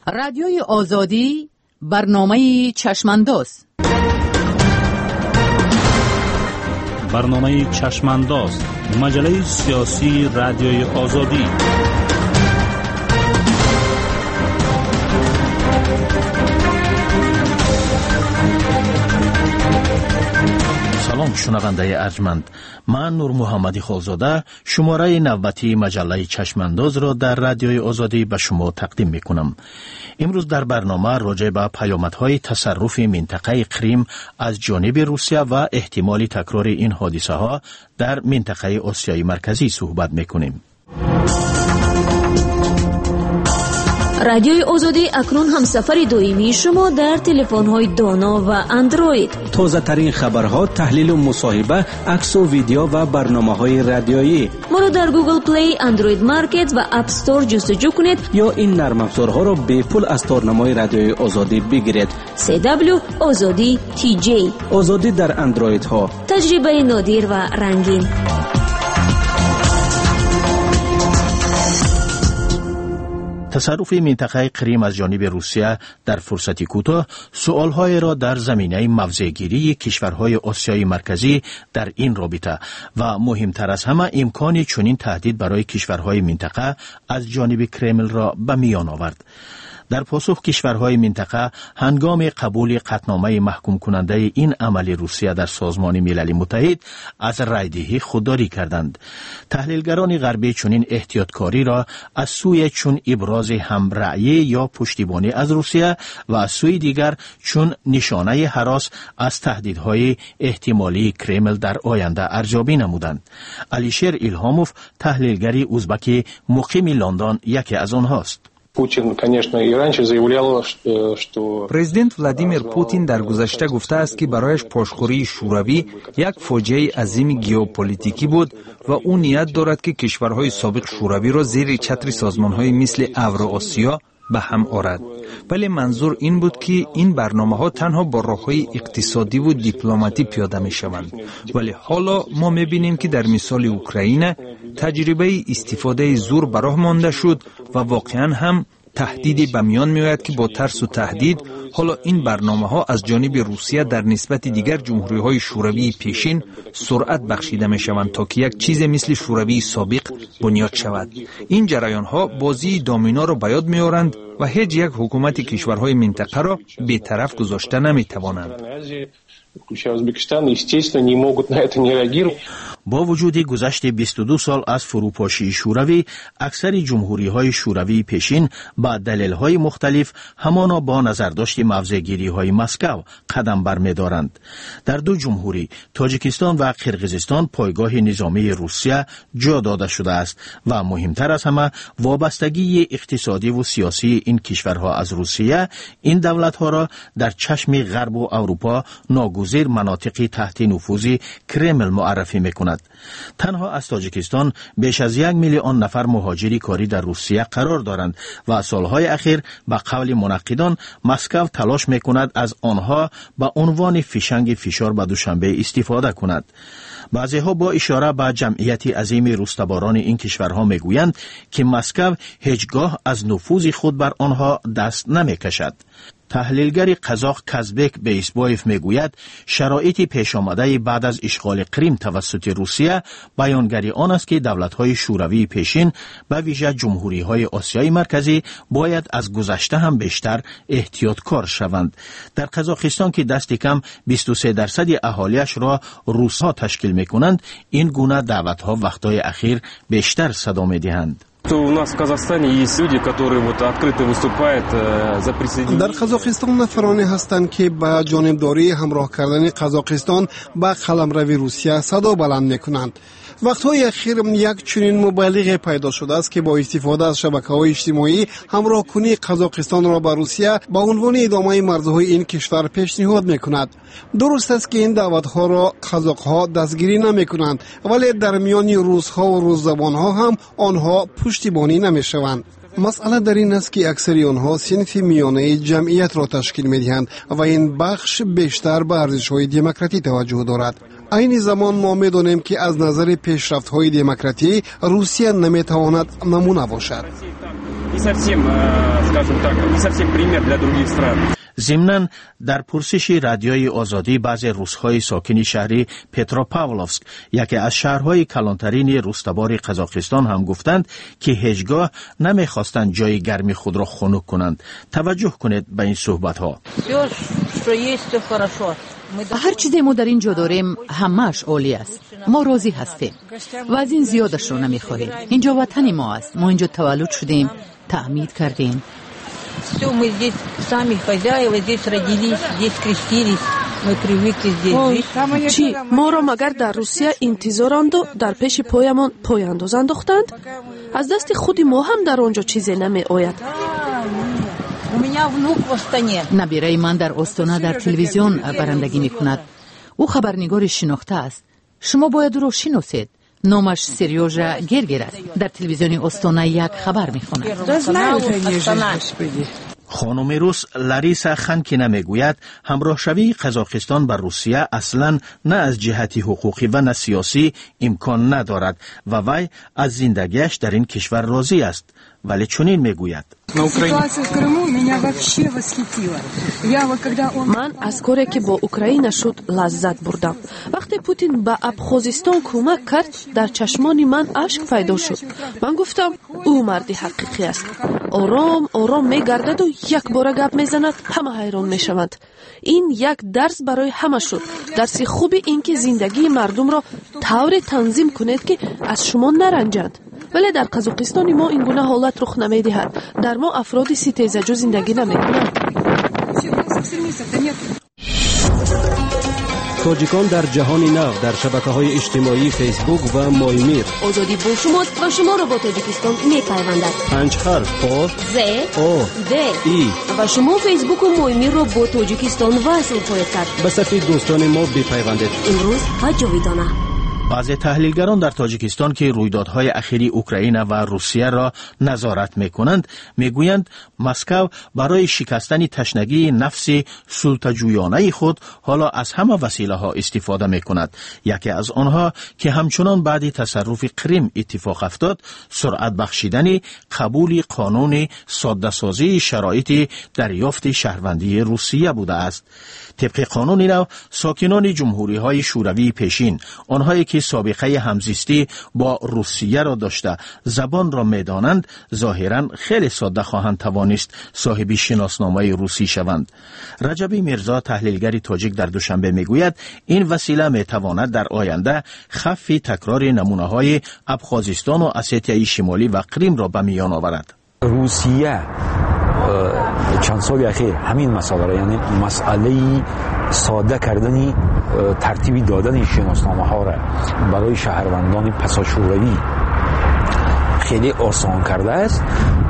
رادیوی آزادی برنامه چشمانداز. برنامه چشمانداز، مجله سیاسی رادیوی آزادی. سلام شنونده ارجمند، من نور محمدی خالزاده شماره نوبتی مجله چشمانداز را در رادیوی آزادی به شما تقدیم می کنم. امروز در برنامه راجع به پیامدهای تصرف منطقه کریم از جانب روسیه و احتمال تکرار این حادثه ها در منطقه آسیای مرکزی صحبت می کنیم. رادیوی آزادی اکنون هم سفر دائمی شما در تلفن‌های دانا و اندروید. تازه ترین خبرها، تحلیل و مصاحبه، عکس و ویدیو و برنامه‌های رادیویی. ما رو در گوگل پلی، اندروید مارکت و اپ استور جستجو کنید یا این نرم افزارها را به پول از تارنمای رادیوی آزادی بگیرید. CW آزادی TJ. آزادی در اندروید ها. تجربه نادر و رنگین. تصرف منطقه کریم از جانب روسیه در فرصتی کوتاه سؤال‌های را در زمینه موضع‌گیری کشورهای آسیای مرکزی در این رابطه و مهمتر از همه امکان چنین تهدید برای کشورهای منطقه از جانب کرمل را به میان آورد. در پاسخ کشورهای منطقه هنگام قبول قطعنامه محکوم کننده این عمل روسیه در سازمان ملل متحد از رایدهی خودداری کردند. تحلیلگران غربی چنین احتیاطکاری را از سوی چون ابراز همرأیی یا پشتیبانی از روسیه و از سوی دیگر چون نشانه هراس از تهدیدهای احتمالی کرمل در آینده ارزیابی نمودند. علیشیر ایلهاموف، تحلیلگری ازبک مقیم لندن، یکی از آنهاست. پرزیدنت ولادیمیر پوتین در گذشته گفته است که برایش پاشخوری شوروی یک فاجعه عظیم ژئوپلیتیکی بود و او نیت دارد که کشورهای سابق شوروی را زیر چتر سازمانهای مثل اوراسیا به هم آورد. ولی منظور این بود که این برنامه‌ها تنها با راه‌های اقتصادی و دیپلماتی پیاده می‌شوند. ولی حالا ما می‌بینیم که در مثال اوکراین تجربه استفاده زور به راه مانده شد و واقعاً هم تهدیدی به میان می‌آید که با ترس و تهدید حالا این برنامه‌ها از جانب روسیه در نسبت دیگر جمهوری‌های شوروی پیشین سرعت بخشیده می‌شوند تا که یک چیز مثل شوروی سابق بنیاد شود. این جریان‌ها بازی دامینو را به یاد می‌آورند و هیچ یک حکومت کشورهای منطقه را بی‌طرف گذاشته نمی‌توانند. با وجود گذشت 22 سال از فروپاشی شوروی، اکثر جمهوری‌های شوروی پیشین با دلایل مختلف همانا با نظرداشت موضع‌گیری‌های مسکو قدم برمی‌دارند. در دو جمهوری، تاجیکستان و قرقیزستان، پایگاه نظامی روسیه جا داده شده است و مهمتر از همه وابستگی اقتصادی و سیاسی این کشورها از روسیه این دولت‌ها را در چشم غرب و اروپا ناگزیر مناطقی تحت نفوذ کرمل معرفی می‌کند. تنها از تاجیکستان بیش از 1 میلیون نفر مهاجر کاری در روسیه قرار دارند و سالهای اخیر به قول منقدان مسکو تلاش می‌کند از آنها به عنوان فشنگ فشار به دوشنبه استفاده کند. بعضی‌ها با اشاره به جمعیت عظیم روستباران این کشورها میگویند که مسکو هیچگاه از نفوذ خود بر آنها دست نمی‌کشد. تحلیلگر قزاق کازبک بیسبایف میگوید شرایط پیش آمده بعد از اشغال کریم توسط روسیه بیانگری آن است که دولت‌های شوروی پیشین به ویژه جمهوری‌های آسیای مرکزی باید از گذشته هم بیشتر احتیاطکار شوند. در قزاقستان که دست کم 23% اهالیش را روس‌ها تشکیل می‌کنند، این گونه دعوت‌ها وقت‌های اخیر بیشتر صدا می‌دهند. در قزاقستان نفرانی هستند که با جانبداری همراه کردن قزاقستان با قلمرو روسیه صدا بلند میکنند. وقتهای اخیر یک چنین مبالغه پیدا شده است که با استفاده از شبکه‌های اجتماعی همراه کنی قزاقستان را با روسیه با عنوان ادامه مرزهای این کشور پیشنهاد میکند. درست است که این دعوت‌ها را قزاق‌ها دستگیری نمیکنند، ولی در میان روس‌ها و روس‌زبان‌ها هم آنها پشتیبانی نمیشوند. مسئله در این است که اکثر آنها صنف میانه جمعیت را تشکیل می‌دهند و این بخش بیشتر به ارزش‌های دموکراتی توجه دارد. این زمان ما می‌دانیم که از نظر پیشرفت‌های دموکراتی روسیه نمی‌تواند نمونه باشد. ضمناً در پرسش رادیوی آزادی بعضی روس‌های ساکن شهر پتروپاولوفسک، یکی از شهرهای کلانترین روستوار قزاقستان، هم گفتند که هیچگاه نمی‌خواستند جای گرمی خود را خنک کنند. توجه کنید به این صحبت‌ها. هر چیزی ما در اینجا داریم همه‌اش عالی است. ما راضی هستیم و از این زیادش را نمی‌خواهیم. اینجا وطن ما است. ما اینجا تولد شدیم، تعمید کردیم. Все, мы здесь сами хозяева, здесь родились, здесь крестились. Мы привыкли здесь жить. چی؟ ما را مگر در روسیه انتظارند و در پیش پایمان پایانداز انداختند؟ از دست خود ما هم در آنجا چیزی نمی آید. نبیره من در استانه در تلویزیون برندگی می کند. او خبرنگار شناخته است. شما باید او را شناسید. نامش سریوژا گرگر است. در تلویزیون استانه یک خبر می خواند. خانم روس لاریسا خانکینا میگوید همراهشوی قزاقستان با روسیه اصلا نه از جهت حقوقی و نه سیاسی امکان ندارد و وی از زندگیش در این کشور راضی است. ولی چنین میگوید: من از کاری که با اوکراین شد لذت بردم. وقتی پوتین به ابخازستان کمک کرد در چشمان من اشک پیدا شد. من گفتم او مردی حقیقی است. آرام آرام میگردد و یک بار گپ میزند، همه حیران میشوند. این یک درس برای همه شد. درس خوب این که زندگی مردم را طوری تنظیم کنید که از شما نرنجند. ولی در قزاقستان ما این گونه حالت رخ نمیدهد. در ما افراد ستیزجو زندگی نمیکنند. تاجیکان در جهان نو در شبکه‌های اجتماعی فیسبوک و مایمیر. آزادی با شماست و شما را با تاجیکستان می‌پیوندد. 5 حرف آ ز او د ای و شما فیسبوک و مایمیر را با تاجیکستان وصل خواهید کرد. به صفحه دوستان ما بپیوندید. امروز حجاویدانه. بعضی تحلیلگران در تاجیکستان که رویدادهای اخیری اوکراین و روسیه را نظارت می‌کنند میگویند مسکو برای شکستن تشنگی نفس سلطه‌جویانه خود حالا از همه وسیله‌ها استفاده می‌کند. یکی از آنها که همچنان بعد تصرف کریم اتفاق افتاد، سرعت بخشیدن قبول قانون ساده‌سازی شرایط دریافت شهروندی روسیه بوده است. طبق قانون نو ساکنان جمهوری‌های شوروی پیشین، آنهایی که سابقه همزیستی با روسیه را داشته زبان را میدانند، ظاهراً خیلی ساده خواهند توانست صاحب شناسنامه روسی شوند. رجبی میرزا تحلیلگر تاجیک در دوشنبه میگوید این وسیله میتواند در آینده خف تکرار نمونه‌های ابخازستان و اسیتیای شمالی و کریم را به میان آورد. روسیه چند سال اخیر همین مسئله را، یعنی مسئله ساده کردن ترتیبی دادن شناسنامه ها را برای شهروندان پساشوروی خیلی آسان کرده است.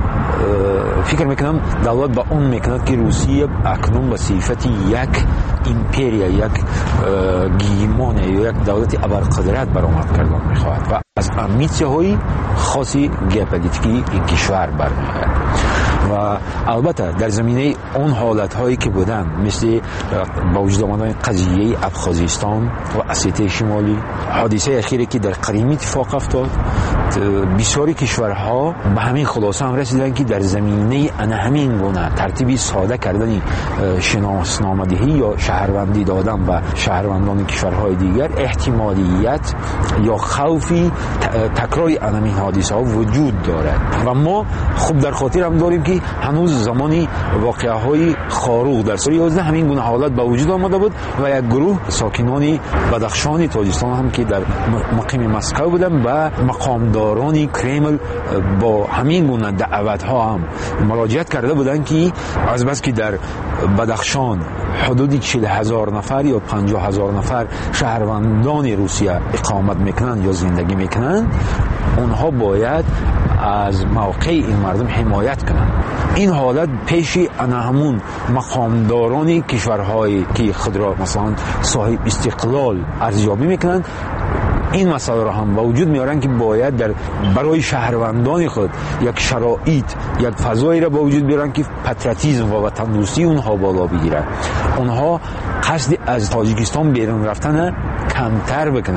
فکر میکنم دولت با اون میکند که روسیه اکنون به صفت یک ایمپریا، یک گیمان یا یک دولت ابرقدرت برآمد کردن میخواهد و از امنیت‌های خاصی ژئوپلیتیکی این کشور برمیآید. و البته در زمینه اون حالت‌هایی که بودن، مثل با وجود آمدن قضیه ابخازستان و اسیته شمالی، حادثه اخیری که در کریم اتفاق افتاد، بسیاری کشورها به همین خلاصه هم رسیدن که در زمینه همین گونه ترتیبی ساده کردن شناسنامه‌دهی یا شهروندی دادن و شهروندان کشورهای دیگر احتمالیت یا خوفی تکرار همین حادثه ها وجود دارد. و ما خوب در خاطر هم داریم که هنوز زمانی واقعه های خاروق در سال 11 همین گونه حالت به وجود آمده بود و یک گروه ساکنان بدخشان تاجیکستان هم که در مقیم مسکو بودن و مقامداران کرمل با همین گونه دعوت ها هم مراجعت کرده بودند که از بس که در بدخشان حدود 40,000 نفر یا 50,000 نفر شهروندان روسیه اقامت میکنند یا زندگی میکنند، اونها باید از موقع این مردم حمایت کنند. این حالت پیش همون مقامداران کشورهایی که خود را مثلا صاحب استقلال ارزیابی میکنند، این مسئله را هم با وجود میارن که باید برای شهروندان خود یک شرایط، یک فضایی را با وجود بیارن که پتریوتیسم و وطن دوستی اونها بالا بگیرن. اونها قصد از تاجیکستان بیرون رفتن کمتر بکنن.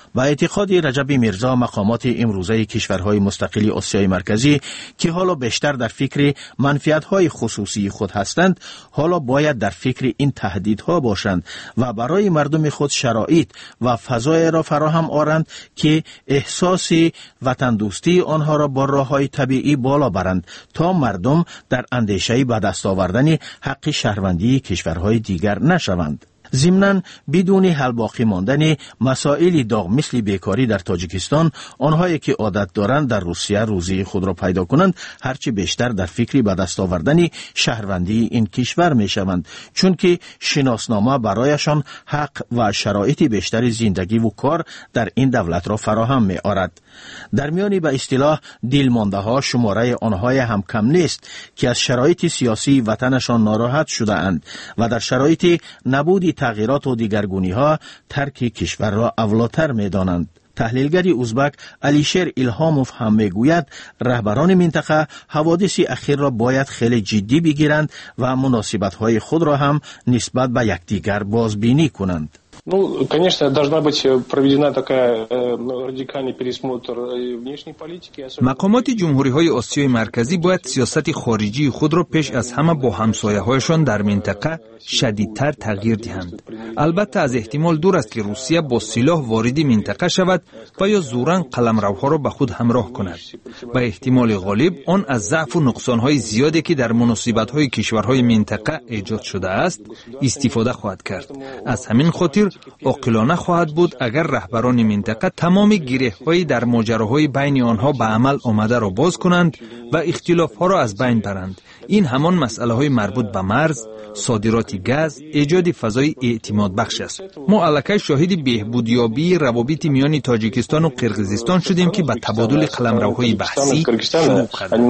با اعتقاد رجب میرزا مقامات امروزه کشورهای مستقل آسیای مرکزی که حالا بیشتر در فکر منفعت‌های خصوصی خود هستند، حالا باید در فکر این تهدیدها باشند و برای مردم خود شرایط و فضای را فراهم آورند که احساس وطن دوستی آنها را با راه‌های طبیعی بالا برند تا مردم در اندیشه به دست آوردن حق شهروندی کشورهای دیگر نشوند. ضمناً بدون حل باقی ماندن مسائل داغ مثل بیکاری در تاجیکستان، آنهایی که عادت دارند در روسیه روزی خود را پیدا کنند هرچی بیشتر در فکری به دست آوردن شهروندی این کشور می شوند، چون که شناسنامه برایشان حق و شرایط بیشتر زندگی و کار در این دولت را فراهم می آورد. در میان به اصطلاح دلمانده ها شماره آنهای هم کم نیست که از شرایط سیاسی وطنشان ناراحت شده اند و در شرایط نبود تغییرات و دیگرگونی ها ترک کشور را اولاتر می دانند. تحلیلگر ازبک علیشیر ایلهاموف هم می گوید رهبران منطقه حوادث اخیر را باید خیلی جدی بگیرند و مناسبت های خود را هم نسبت به یکدیگر بازبینی کنند. Конечно, должна быть проведена такая радикальный пересмотр внешней политики. مقامات جمهوری‌های آسیای مرکزی باید سیاست خارجی خود را پیش از همه با همسایه‌هایشان در منطقه شدیدتر تغییر دهند. البته از احتمال دور است که روسیه با سلاح وارد منطقه شود و یا زوراً قلمروها را به خود همراه کند. به احتمال غالب آن از ضعف و نقصان‌های زیادی که در مناسبت‌های کشورهای منطقه ایجاد شده است استفاده خواهد کرد. از همین خاطر عاقلانه خواهد بود اگر رهبران منطقه تمام گره‌های در ماجراهای بین آنها به عمل آمده را باز کنند و اختلاف‌ها را از بین برند. این همان مسئله‌های مربوط به مرز، صادرات گاز، ایجاد فضای اعتماد بخش است. ما الکی شاهد بهبودیابی روابط میان تاجیکستان و قرقیزستان شدیم که به تبادل قلمروهای بحثی شروع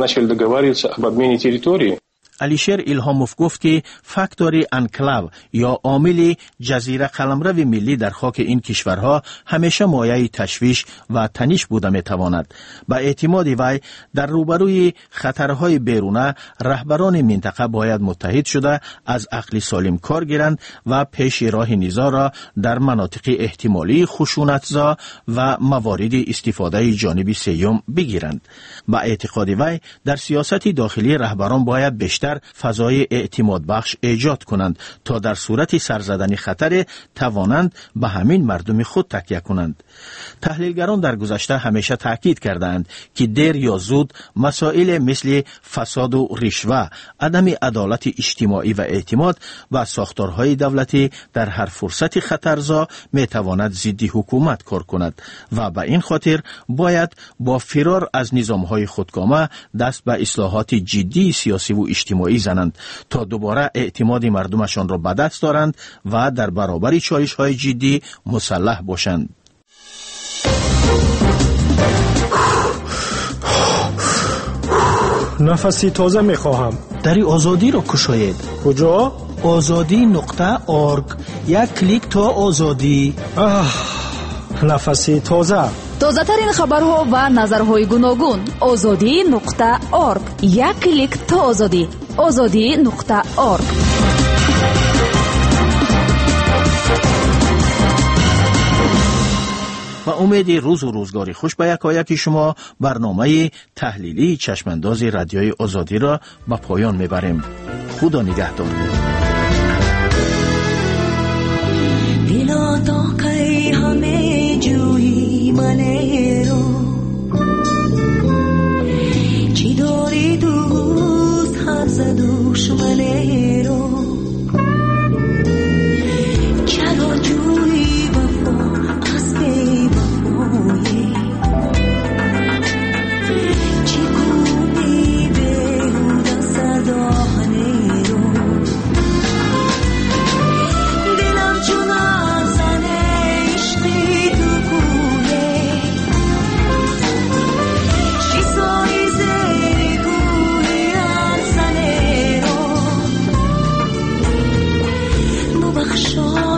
کرد. علیشیر ایلهاموف گفت که فاکتور انکلاو یا عامل جزیره قلمرو ملی در خاک این کشورها همیشه مایه تشویش و تنش بوده میتواند. با اعتماد وی در روبروی خطرهای بیرونه رهبران منطقه باید متحد شده از عقل سالم کار گیرند و پیش راه نزاع را در مناطق احتمالی خشونتزا و موارد استفاده جانبی سیوم بگیرند. با اعتقاد وی در سیاست داخلی رهبران باید بیشتر فضای اعتماد بخش ایجاد کنند تا در صورت سرزدن خطر توانند به همین مردم خود تکیه کنند. تحلیلگران در گذشته همیشه تاکید کردند که دیر یا زود مسائل مثل فساد و رشوه، عدم عدالت اجتماعی و اعتماد و ساختارهای دولتی در هر فرصت خطرزا می تواند ضد حکومت کار کند و به این خاطر باید با فرار از نظامهای خودکامه دست به اصلاحات جدی سیاسی و اجتماعی زنند تا دوباره اعتماد مردمشان را به دست دارند و در برابر چالش‌های جدی مسلح باشند. نفسی تازه میخواهم. دری آزادی را کشاید. کجا؟ azadi.org. یک کلیک تا آزادی. نفسی تازه. تازه ترین خبرها و نظرهای گوناگون. azadi.org. یک کلیک تا آزادی. azadi.org. و امید روز و روزگاری خوش به یکایک شما برنامه تحلیلی چشمانداز رادیوی آزادی را به پایان میبریم. خدا نگهدار. دلا تا کی همه جویی منه رو چی داری دوست هر زدوش منه رو چرا جویی وفا قصد وفایی چی کنی بهودا سرداهنه رو دلم چون زنه عشقی تو کوه چی سایی زیر کوه ارزنه رو ببخشا